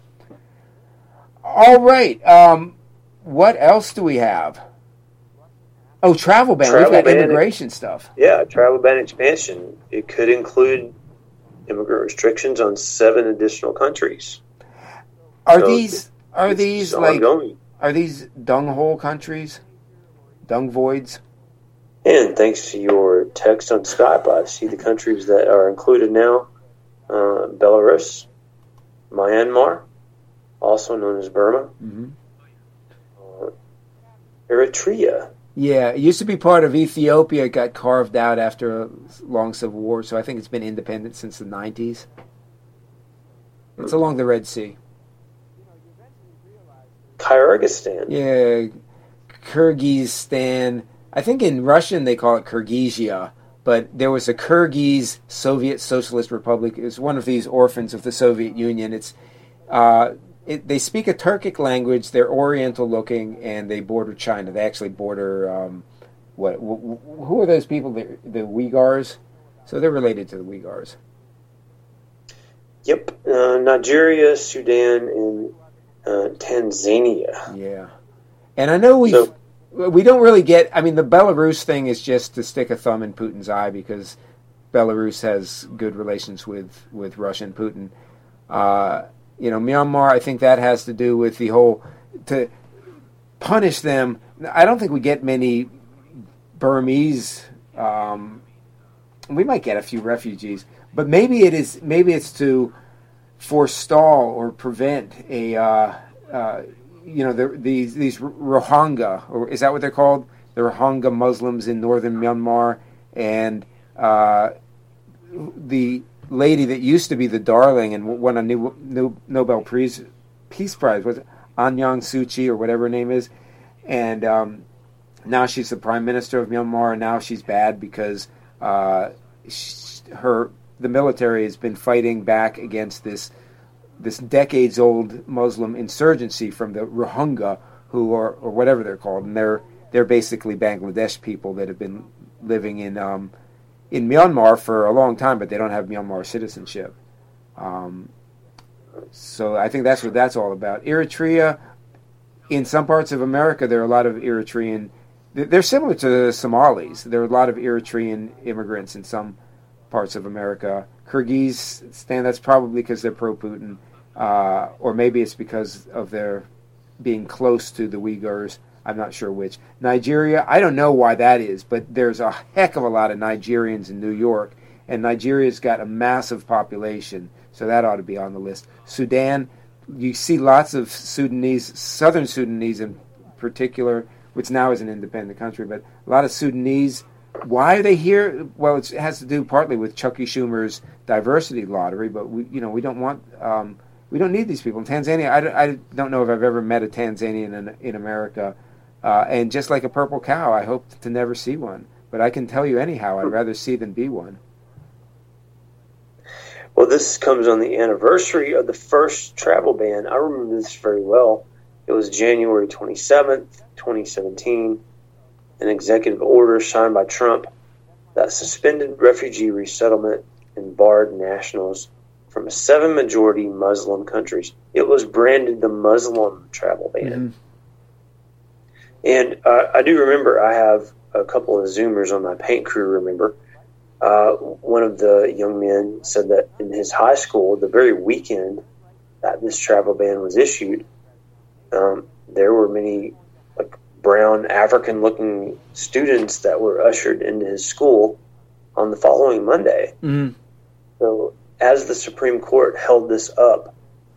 Speaker 1: All right. Um, what else do we have? Oh, travel ban.
Speaker 2: Travel
Speaker 1: We've got
Speaker 2: ban
Speaker 1: immigration stuff.
Speaker 2: Yeah, travel ban expansion. It could include immigrant restrictions on seven additional countries.
Speaker 1: Are
Speaker 2: so
Speaker 1: these are these like
Speaker 2: ongoing.
Speaker 1: Are these dung hole countries? Dung voids?
Speaker 2: And thanks to your text on Skype, I see the countries that are included now. Uh, Belarus, Myanmar, also known as Burma,
Speaker 1: mm-hmm.
Speaker 2: uh, Eritrea.
Speaker 1: Yeah, it used to be part of Ethiopia. It got carved out after a long civil war, so I think it's been independent since the nineties. It's mm-hmm. along the Red Sea.
Speaker 2: Kyrgyzstan.
Speaker 1: Yeah, Kyrgyzstan. I think in Russian they call it Kyrgyzia, but there was a Kyrgyz Soviet Socialist Republic. It's one of these orphans of the Soviet Union. It's uh, it, they speak a Turkic language. They're Oriental looking, and they border China. They actually border um, what? Wh- who are those people? The, the Uyghurs. So they're related to the Uyghurs.
Speaker 2: Yep, uh, Nigeria, Sudan, and uh, Tanzania.
Speaker 1: Yeah, and I know we.
Speaker 2: So,
Speaker 1: We don't really get... I mean, the Belarus thing is just to stick a thumb in Putin's eye because Belarus has good relations with, with Russia and Putin. Uh, you know, Myanmar, I think that has to do with the whole... To punish them... I don't think we get many Burmese... Um, we might get a few refugees. But maybe it is. Maybe it's to forestall or prevent a... Uh, uh, You know, the, these these Rohingya, or is that what they're called? The Rohingya Muslims in northern Myanmar, and uh, the lady that used to be the darling and won a new, new Nobel Peace Peace Prize, was it Aung San Suu Kyi or whatever her name is, and um, now she's the Prime Minister of Myanmar, and now she's bad because uh, she, her the military has been fighting back against this. this decades-old Muslim insurgency from the Rohingya, who are, or whatever they're called, and they're they're basically Bangladesh people that have been living in um, in Myanmar for a long time, but they don't have Myanmar citizenship. Um, so I think that's what that's all about. Eritrea, in some parts of America, there are a lot of Eritrean. They're similar to the Somalis. There are a lot of Eritrean immigrants in some parts of America. Kyrgyzstan, that's probably because they're pro-Putin, uh, or maybe it's because of their being close to the Uyghurs. I'm not sure which. Nigeria, I don't know why that is, but there's a heck of a lot of Nigerians in New York, and Nigeria's got a massive population, so that ought to be on the list. Sudan, you see lots of Sudanese, southern Sudanese in particular, which now is an independent country, but a lot of Sudanese. Why are they here? Well, it has to do partly with Chucky Schumer's diversity lottery, but we, you know, we don't want, um, we don't need these people. In Tanzania, I don't, I don't know if I've ever met a Tanzanian in, in America, uh, and just like a purple cow, I hope to never see one. But I can tell you anyhow, I'd rather see than be one.
Speaker 2: Well, this comes on the anniversary of the first travel ban. I remember this very well. It was January twenty-seventh, twenty seventeen. An executive order signed by Trump that suspended refugee resettlement and barred nationals from seven majority Muslim countries. It was branded the Muslim travel ban. Mm-hmm. And uh, I do remember, I have a couple of Zoomers on my paint crew remember. Uh, one of the young men said that in his high school, the very weekend that this travel ban was issued, um, there were many like brown African-looking students that were ushered into his school on the following Monday.
Speaker 1: Mm-hmm.
Speaker 2: So as the Supreme Court held this up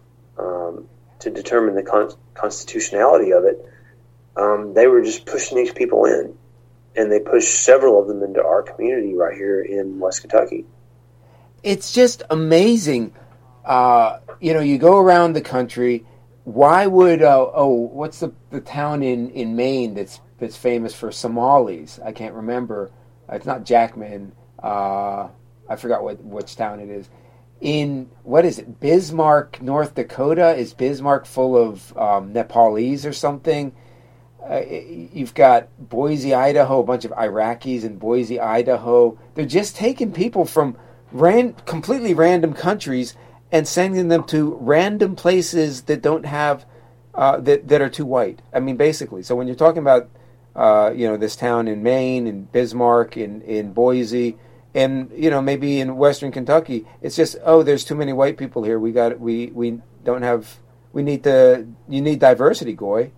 Speaker 2: um, to determine the con- constitutionality of it, um, they were just pushing these people in. And they pushed several of them into our community right here in West Kentucky.
Speaker 1: It's just amazing. Uh, you know, you go around the country. Why would uh, oh, what's the the town in, in Maine that's that's famous for Somalis? I can't remember. It's not Jackman. Uh, I forgot what which town it is. In what is it? Bismarck, North Dakota. Is Bismarck full of um, Nepalese or something? Uh, you've got Boise, Idaho, a bunch of Iraqis in Boise, Idaho. They're just taking people from ran- completely random countries and sending them to random places that don't have, uh, that, that are too white. I mean, basically. So when you're talking about, uh, you know, this town in Maine, in Bismarck, in, in Boise, and, you know, maybe in Western Kentucky, it's just, oh, there's too many white people here. We got, we, we don't have, we need to, you need diversity, Goy.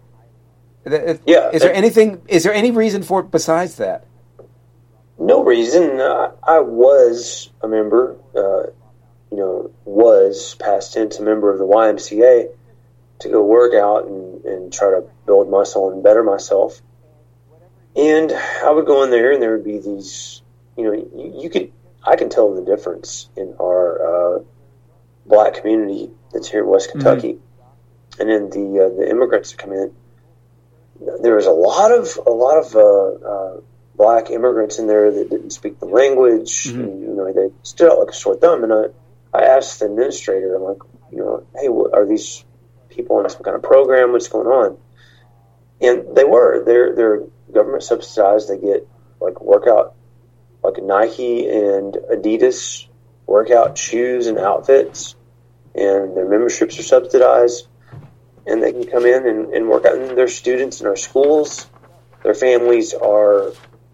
Speaker 2: Yeah.
Speaker 1: Is there anything? Is there any reason for it besides that?
Speaker 2: No reason. Uh, I was a member. Uh, you know, was past tense a member of the Y M C A to go work out and, and try to build muscle and better myself. And I would go in there, and there would be these. You know, you, you could. I can tell the difference in our uh, black community that's here in West Kentucky, mm-hmm. and then the uh, the immigrants that come in. There was a lot of a lot of uh, uh, black immigrants in there that didn't speak the language. Mm-hmm. And, you know, they stood out like a sore thumb. And I, I asked the administrator, I'm like, you know, hey, what, are these people on some kind of program? What's going on? And they were. They're they're government subsidized. They get like workout, like Nike and Adidas workout shoes and outfits, and their memberships are subsidized. And they can come in and, and work out. And they're students in our schools. Their families are,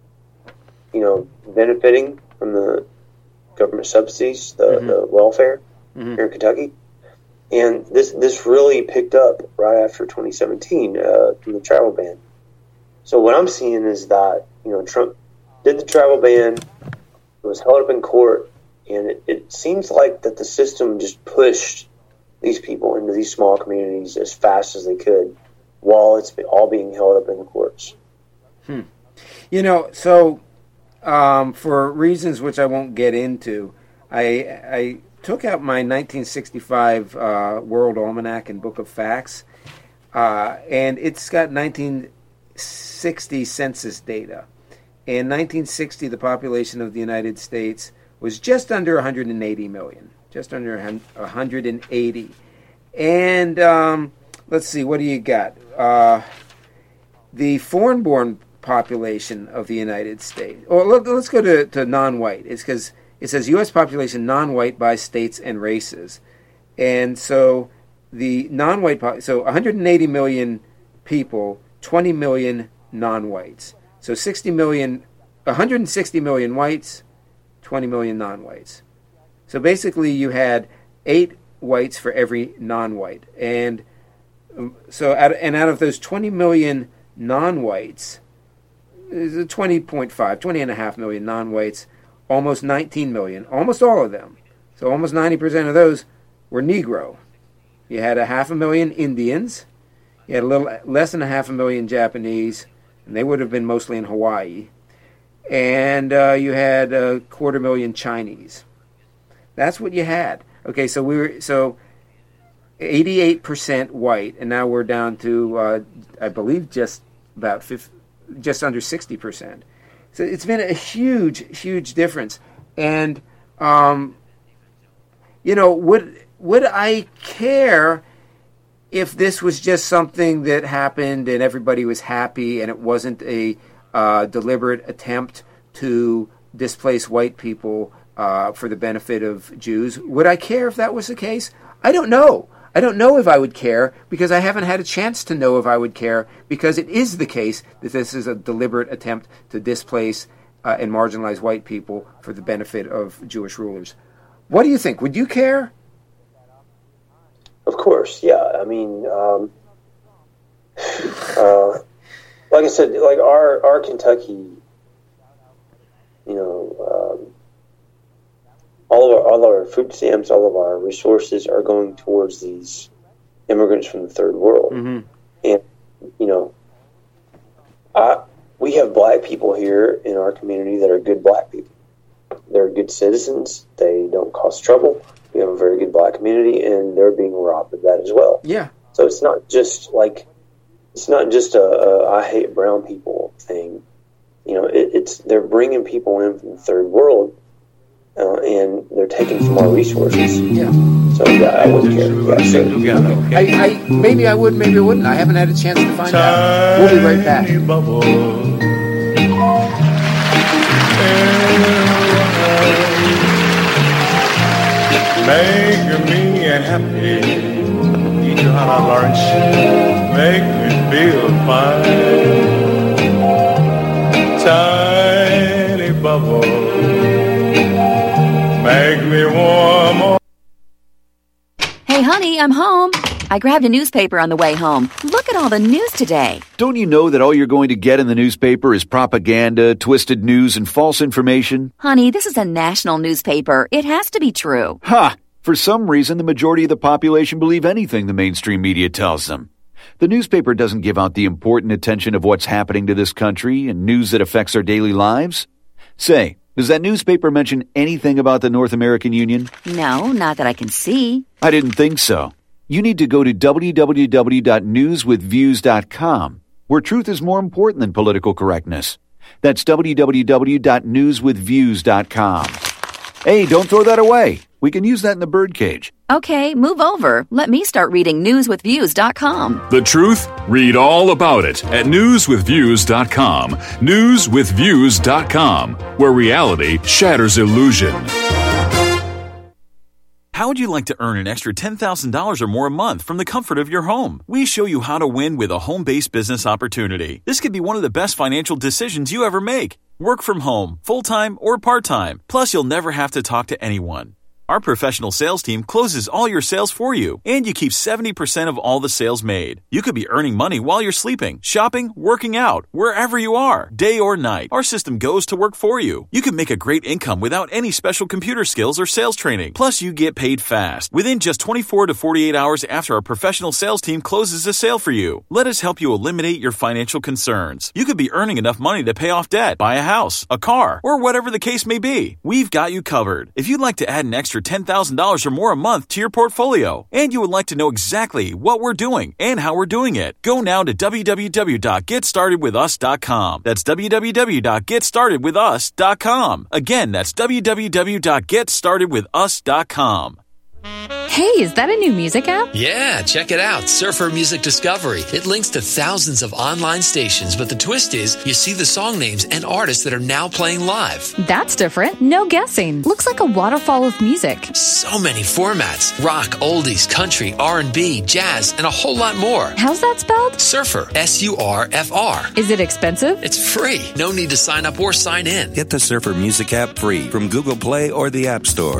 Speaker 2: you know, benefiting from the government subsidies, the, mm-hmm. the welfare mm-hmm. here in Kentucky. And this this really picked up right after twenty seventeen uh, from the travel ban. So what I'm seeing is that, you know, Trump did the travel ban. It was held up in court. And it, it seems like that the system just pushed these people into these small communities as fast as they could while it's all being held up in the courts.
Speaker 1: Hmm. You know, so um, for reasons which I won't get into, I, I took out my nineteen sixty-five uh, World Almanac and Book of Facts, uh, and it's got nineteen sixty census data. In nineteen sixty, the population of the United States was just under one hundred eighty million. Just under one hundred eighty. And um, let's see, what do you got? Uh, the foreign-born population of the United States. Or let, let's go to, to non-white. It's because it says U S population non-white by states and races. And so the non-white, po- so one hundred eighty million people, twenty million non-whites. So sixty million, one hundred sixty million whites, twenty million non-whites. So basically, you had eight whites for every non-white, and so out of, and out of those twenty million non-whites, twenty point five, twenty and a half million non-whites, almost nineteen million, almost all of them. So almost ninety percent of those were Negro. You had a half a million Indians. You had a little less than a half a million Japanese, and they would have been mostly in Hawaii. And uh, you had a quarter million Chinese. That's what you had. Okay, so we were so eighty-eight percent white, and now we're down to uh, I believe just about fifty, just under sixty percent. So it's been a huge, huge difference. And um, you know, would would I care if this was just something that happened and everybody was happy, and it wasn't a uh, deliberate attempt to displace white people Uh, for the benefit of Jews? Would I care if that was the case? I don't know. I don't know if I would care because I haven't had a chance to know if I would care, because it is the case that this is a deliberate attempt to displace uh, and marginalize white people for the benefit of Jewish rulers. What do you think? Would you care?
Speaker 2: Of course, yeah. I mean, um, uh, like I said, like our, our Kentucky, you know, um, all of our, all of our food stamps, all of our resources are going towards these immigrants from the third world.
Speaker 1: Mm-hmm.
Speaker 2: And, you know, I, we have black people here in our community that are good black people. They're good citizens. They don't cause trouble. We have a very good black community, and they're being robbed of that as well.
Speaker 1: Yeah.
Speaker 2: So it's not just like, it's not just a, a I hate brown people thing. You know, it, it's they're bringing people in from the third world, uh, and they're taking from our resources.
Speaker 1: Yeah.
Speaker 2: So yeah, I wouldn't care. Yeah, so,
Speaker 1: I, I maybe I would, maybe I wouldn't. I haven't had a chance to find out. We'll be right back.
Speaker 6: Make me happy, eat you on a lunch, make me feel fine. Tiny bubble, make me warm.
Speaker 10: Hey, honey, I'm home. I grabbed a newspaper on the way home. Look at all the news today.
Speaker 4: Don't you know that all you're going to get in the newspaper is propaganda, twisted news, and false information?
Speaker 10: Honey, this is a national newspaper. It has to be true.
Speaker 4: Ha! For some reason, the majority of the population believe anything the mainstream media tells them. The newspaper doesn't give out the important attention of what's happening to this country and news that affects our daily lives. Say, does that newspaper mention anything about the North American Union?
Speaker 10: No, not that I can see.
Speaker 4: I didn't think so. You need to go to w w w dot news with views dot com, where truth is more important than political correctness. That's w w w dot news with views dot com. Hey, don't throw that away. We can use that in the birdcage.
Speaker 10: Okay, move over. Let me start reading news with views dot com.
Speaker 11: The truth? Read all about it at news with views dot com. news with views dot com, where reality shatters illusion.
Speaker 12: How would you like to earn an extra ten thousand dollars or more a month from the comfort of your home? We show you how to win with a home-based business opportunity. This could be one of the best financial decisions you ever make. Work from home, full-time or part-time. Plus, you'll never have to talk to anyone. Our professional sales team closes all your sales for you, and you keep seventy percent of all the sales made. You could be earning money while you're sleeping, shopping, working out, wherever you are, day or night. Our system goes to work for you. You can make a great income without any special computer skills or sales training. Plus, you get paid fast, within just twenty-four to forty-eight hours after our professional sales team closes a sale for you. Let us help you eliminate your financial concerns. You could be earning enough money to pay off debt, buy a house, a car, or whatever the case may be. We've got you covered. If you'd like to add an extra ten thousand dollars or more a month to your portfolio, and you would like to know exactly what we're doing and how we're doing it, go now to w w w dot get started with us dot com. That's w w w dot get started with us dot com. Again, that's w w w dot get started with us dot com.
Speaker 13: Hey, is that a new music app?
Speaker 14: Yeah, check it out. Surfer Music Discovery. It links to thousands of online stations, but the twist is you see the song names and artists that are now playing live.
Speaker 13: That's different. No guessing. Looks like a waterfall of music.
Speaker 14: So many formats. Rock, oldies, country, R and B, jazz, and a whole lot more.
Speaker 13: How's that spelled?
Speaker 14: Surfer. S U R F R.
Speaker 13: Is it expensive?
Speaker 14: It's free. No need to sign up or sign in.
Speaker 15: Get the Surfer Music app free from Google Play or the App Store.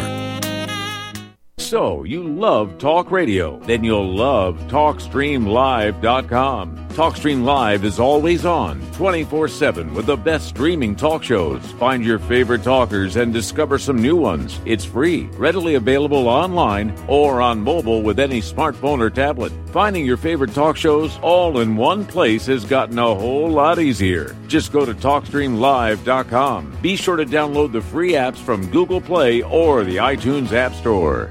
Speaker 7: So, you love talk radio? Then you'll love talk stream live dot com. TalkStream Live is always on, twenty-four seven, with the best streaming talk shows. Find your favorite talkers and discover some new ones. It's free, readily available online or on mobile with any smartphone or tablet. Finding your favorite talk shows all in one place has gotten a whole lot easier. Just go to talk stream live dot com. Be sure to download the free apps from Google Play or the iTunes App Store.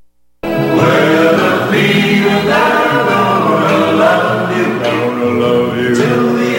Speaker 9: Well, be alive, gonna love you, gonna love you till the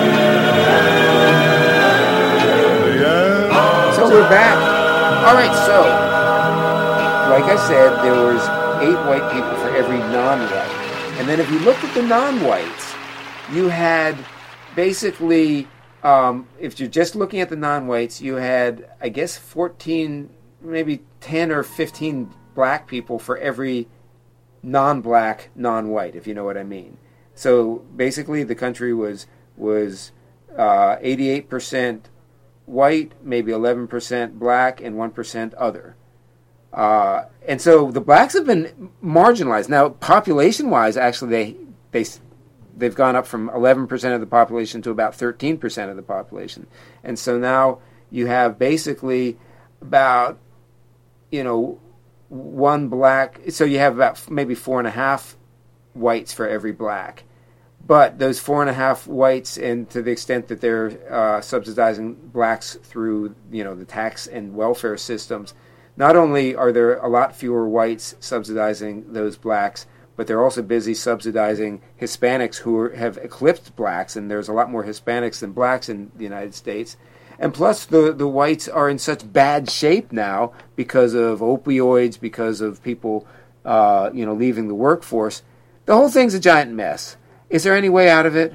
Speaker 9: end.
Speaker 1: So we're back. All right, so like I said, there was eight white people for every non-white, and then if you looked at the non-whites, you had basically, um, if you're just looking at the non-whites, you had, I guess, fourteen, maybe ten or fifteen black people for every non-black, non-white, if you know what I mean. So basically the country was was uh, eighty-eight percent white, maybe eleven percent black, and one percent other. Uh, and so the blacks have been marginalized. Now, population-wise, actually, they, they, they've gone up from eleven percent of the population to about thirteen percent of the population. And so now you have basically about you know, one black, so you have about maybe four and a half whites for every black. But those four and a half whites, and to the extent that they're uh, subsidizing blacks through, you know, the tax and welfare systems, not only are there a lot fewer whites subsidizing those blacks, but they're also busy subsidizing Hispanics who are, have eclipsed blacks, and there's a lot more Hispanics than blacks in the United States. And plus, the, the whites are in such bad shape now because of opioids, because of people, uh, you know, leaving the workforce. The whole thing's a giant mess. Is there any way out of it?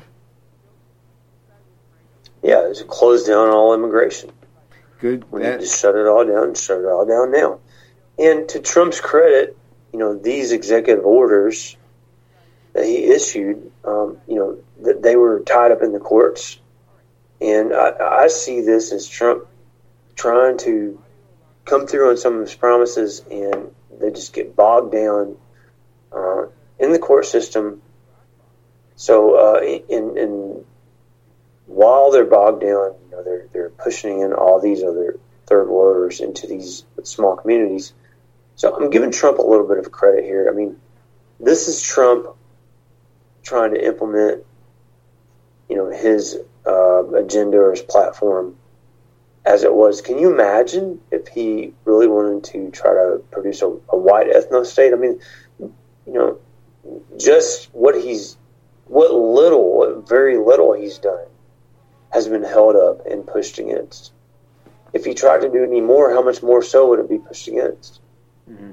Speaker 2: Yeah, just close down all immigration.
Speaker 1: Good.
Speaker 2: We need to shut it all down and shut it all down now. And to Trump's credit, you know, these executive orders that he issued, um, you know, that they were tied up in the courts. And I, I see this as Trump trying to come through on some of his promises, and they just get bogged down uh, in the court system. So, uh, in, in while they're bogged down, you know, they're they're pushing in all these other third worlders into these small communities. So, I'm giving Trump a little bit of credit here. I mean, this is Trump trying to implement, you know, his uh, agenda or his platform as it was. Can you imagine if he really wanted to try to produce a, a white ethno state? I mean, you know, just what he's, what little, what very little he's done has been held up and pushed against. If he tried to do any more, how much more so would it be pushed against?
Speaker 1: Mm-hmm.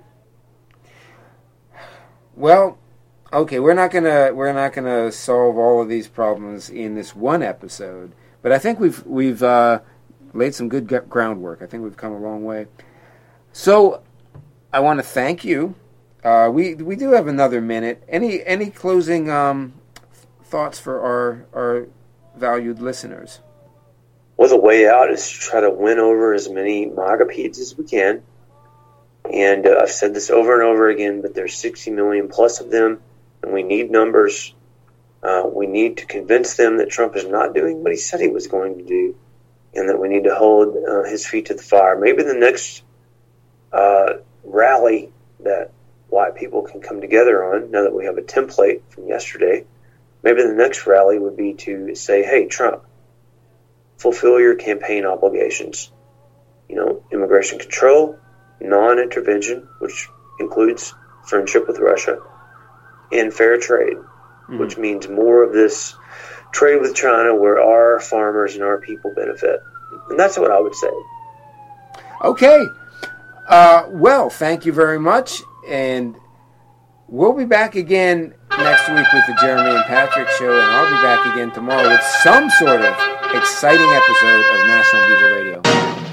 Speaker 1: Well, okay, we're not gonna we're not gonna solve all of these problems in this one episode, but I think we've we've uh, laid some good g- groundwork. I think we've come a long way. So, I want to thank you. Uh, we we do have another minute. Any any closing um, thoughts for our our valued listeners?
Speaker 2: Well, the way out is to try to win over as many MAGA peds as we can. And uh, I've said this over and over again, but there's sixty million plus of them, and we need numbers. Uh, we need to convince them that Trump is not doing what he said he was going to do, and that we need to hold uh, his feet to the fire. Maybe the next uh, rally that white people can come together on, now that we have a template from yesterday, maybe the next rally would be to say, hey, Trump, fulfill your campaign obligations. You know, immigration control, non-intervention, which includes friendship with Russia, and fair trade, mm-hmm. which means more of this trade with China where our farmers and our people benefit. And that's what I would say.
Speaker 1: Okay. Uh, well, thank you very much. And we'll be back again next week with the Jeremy and Patrick Show, and I'll be back again tomorrow with some sort of exciting episode of National Bugle Radio.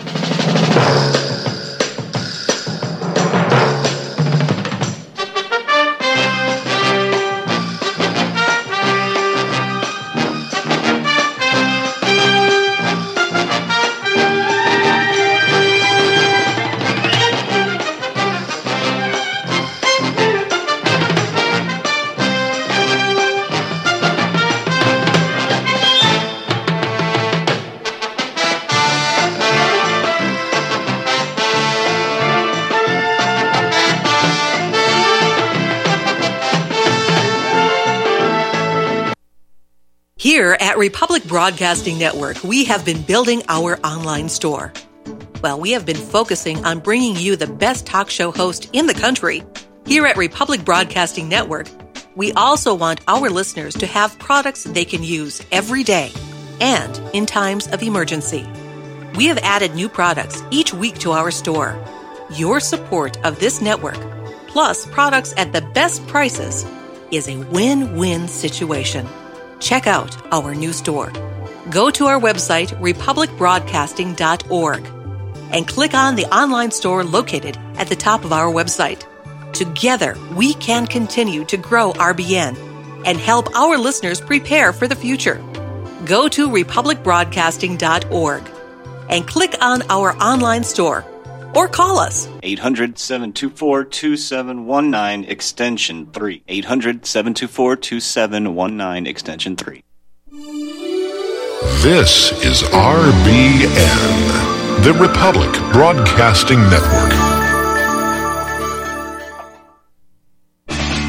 Speaker 16: Here at Republic Broadcasting Network, we have been building our online store. Well, we have been focusing on bringing you the best talk show host in the country. Here at Republic Broadcasting Network, we also want our listeners to have products they can use every day and in times of emergency. We have added new products each week to our store. Your support of this network, plus products at the best prices, is a win-win situation. Check out our new store. Go to our website, republic broadcasting dot org, and click on the online store located at the top of our website. Together, we can continue to grow R B N and help our listeners prepare for the future. Go to republic broadcasting dot org and click on our online store or call us.
Speaker 17: eight hundred, seven two four, two seven one nine, extension three. eight hundred, seven two four, two seven one nine, extension three.
Speaker 18: This is R B N, the Republic Broadcasting Network.